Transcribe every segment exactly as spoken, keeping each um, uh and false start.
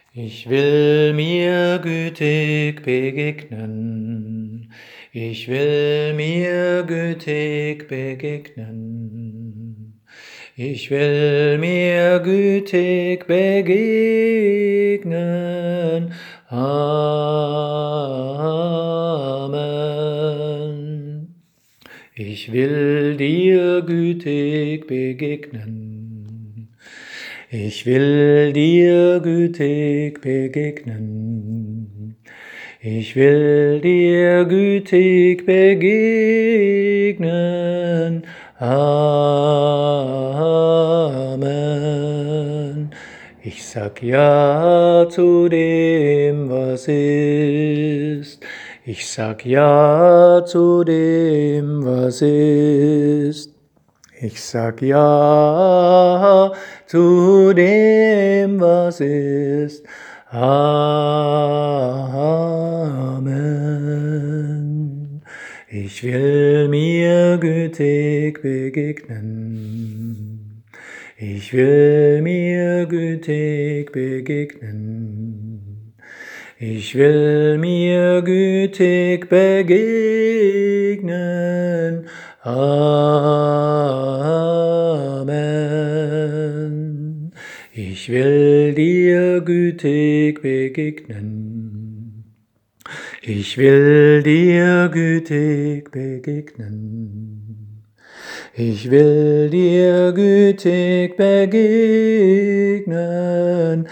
Ich will mir gütig begegnen. Ich will mir gütig begegnen. Ich will mir gütig begegnen. Amen. Ich will dir gütig begegnen. Ich will dir gütig begegnen. Ich will dir gütig begegnen. Amen. Ich sag ja zu dem, was ist. Ich sag ja zu dem, was ist. Ich sag ja zu dem, was ist. Amen. Ich will mir gütig begegnen. Ich will mir gütig begegnen. Ich will mir gütig begegnen. Amen. Ich will dir gütig begegnen. Ich will dir gütig begegnen. Ich will dir gütig begegnen.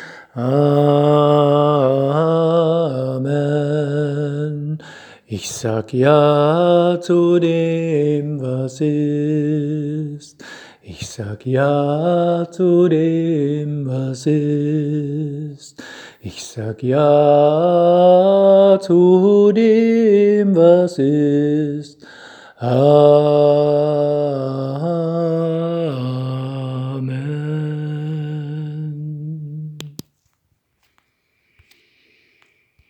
Amen. Ich sag ja zu dem, was ist. Ich sag ja zu dem, was ist. Ich sag ja zu dem, was ist. Amen.